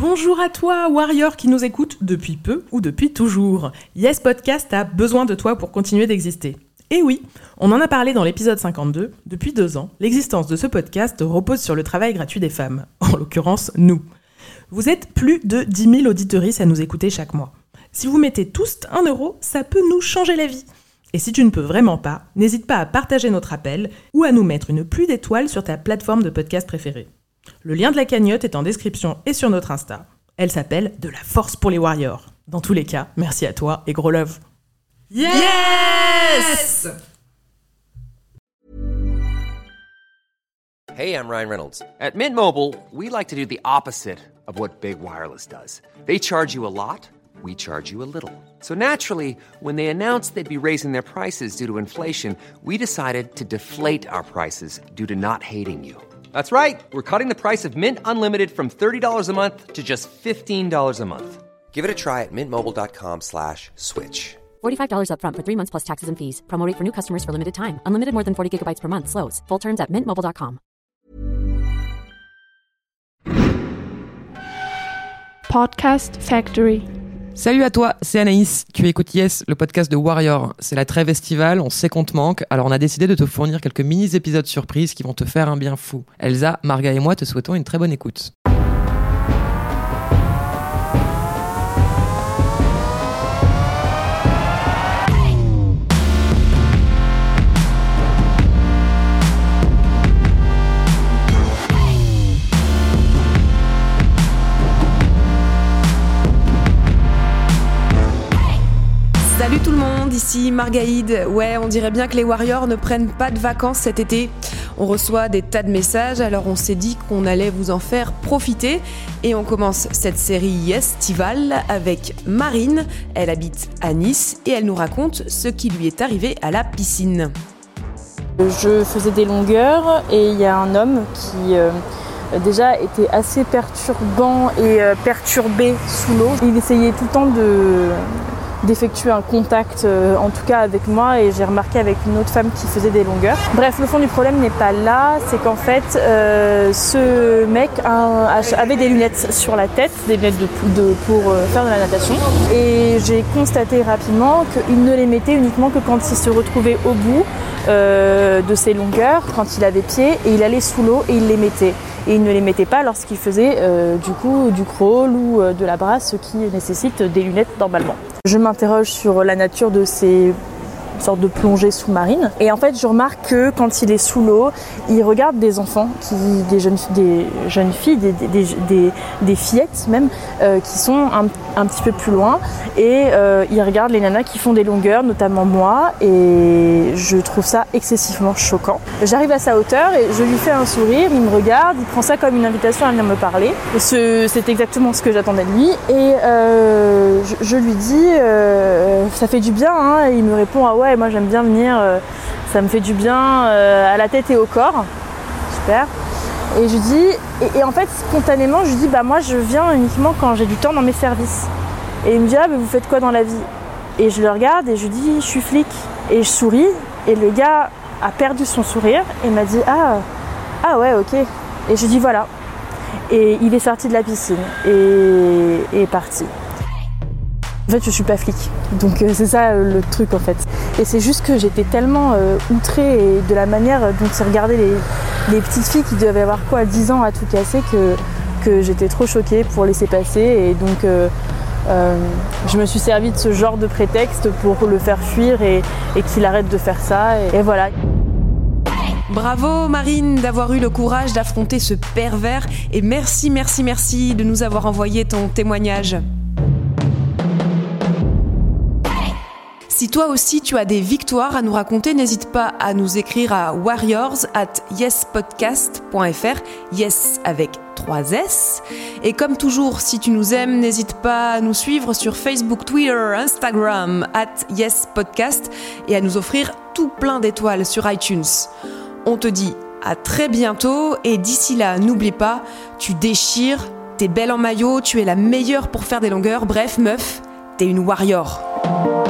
Bonjour à toi, Warrior qui nous écoute depuis peu ou depuis toujours. Yes Podcast a besoin de toi pour continuer d'exister. Et oui, on en a parlé dans l'épisode 52, depuis 2 ans, l'existence de ce podcast repose sur le travail gratuit des femmes, en l'occurrence nous. Vous êtes plus de 10 000 auditeuristes à nous écouter chaque mois. Si vous mettez tous 1 euro, ça peut nous changer la vie. Et si tu ne peux vraiment pas, n'hésite pas à partager notre appel ou à nous mettre une pluie d'étoiles sur ta plateforme de podcast préférée. Le lien de la cagnotte est en description et sur notre Insta. Elle s'appelle « De la force pour les Warriors ». Dans tous les cas, merci à toi et gros love. Yes! Hey, I'm Ryan Reynolds. At Mint Mobile, we like to do the opposite of what Big Wireless does. They charge you a lot, we charge you a little. So naturally, when they announced they'd be raising their prices due to inflation, we decided to deflate our prices due to not hating you. That's right. We're cutting the price of Mint Unlimited from $30 a month to just $15 a month. Give it a try at mintmobile.com/switch. $45 up front for 3 months plus taxes and fees. Promo rate for new customers for limited time. Unlimited more than 40 gigabytes per month. Slows full terms at mintmobile.com. Podcast Factory. Salut à toi, c'est Anaïs. Tu écoutes Yes, le podcast de Warrior. C'est la trêve estivale, on sait qu'on te manque, alors on a décidé de te fournir quelques mini-épisodes surprises qui vont te faire un bien fou. Elsa, Marga et moi te souhaitons une très bonne écoute. Salut tout le monde, ici Margaïde. Ouais, on dirait bien que les Warriors ne prennent pas de vacances cet été. On reçoit des tas de messages, alors on s'est dit qu'on allait vous en faire profiter. Et on commence cette série estivale avec Marine. Elle habite à Nice et elle nous raconte ce qui lui est arrivé à la piscine. Je faisais des longueurs et il y a un homme qui déjà était assez perturbant et perturbé sous l'eau. Il essayait tout le temps d'effectuer un contact, en tout cas avec moi, et j'ai remarqué avec une autre femme qui faisait des longueurs. Bref, le fond du problème n'est pas là, c'est qu'en fait, ce mec avait des lunettes sur la tête, des lunettes pour faire de la natation, et j'ai constaté rapidement qu'il ne les mettait uniquement que quand il se retrouvait au bout de ses longueurs, quand il avait pied, et il allait sous l'eau et il les mettait. Et il ne les mettait pas lorsqu'il faisait du crawl ou de la brasse, ce qui nécessite des lunettes normalement. Je m'interroge sur la nature de ces sortes de plongées sous-marines. Et en fait, je remarque que quand il est sous l'eau, il regarde des enfants, des jeunes filles, des fillettes même, qui sont un petit peu plus loin. Et il regarde les nanas qui font des longueurs, notamment moi. Et je trouve ça excessivement choquant. J'arrive à sa hauteur et je lui fais un sourire. Il me regarde, il prend ça comme une invitation à venir me parler. C'est exactement ce que j'attendais de lui. Et je lui dis, ça fait du bien, hein. Et il me répond, ah ouais, moi j'aime bien venir, ça me fait du bien à la tête et au corps. Super. Et je dis, et en fait spontanément je lui dis, bah moi je viens uniquement quand j'ai du temps dans mes services. Et il me dit, ah mais vous faites quoi dans la vie? Et je le regarde et je lui dis, je suis flic. Et je souris et le gars a perdu son sourire et m'a dit, ah ouais, ok. Et je lui dis, voilà. Et il est sorti de la piscine et est parti. En fait, je suis pas flic, donc c'est ça le truc en fait. Et c'est juste que j'étais tellement outrée et de la manière dont il regardait les petites filles qui devaient avoir 10 ans à tout casser que j'étais trop choquée pour laisser passer. Et donc je me suis servi de ce genre de prétexte pour le faire fuir et qu'il arrête de faire ça. Et voilà. Bravo Marine d'avoir eu le courage d'affronter ce pervers. Et merci de nous avoir envoyé ton témoignage. Si toi aussi tu as des victoires à nous raconter, n'hésite pas à nous écrire à warriors@yespodcast.fr, yes avec 3 S. Et comme toujours, si tu nous aimes, n'hésite pas à nous suivre sur Facebook, Twitter, Instagram, @yespodcast et à nous offrir tout plein d'étoiles sur iTunes. On te dit à très bientôt et d'ici là, n'oublie pas, tu déchires, t'es belle en maillot, tu es la meilleure pour faire des longueurs, bref meuf, t'es une warrior.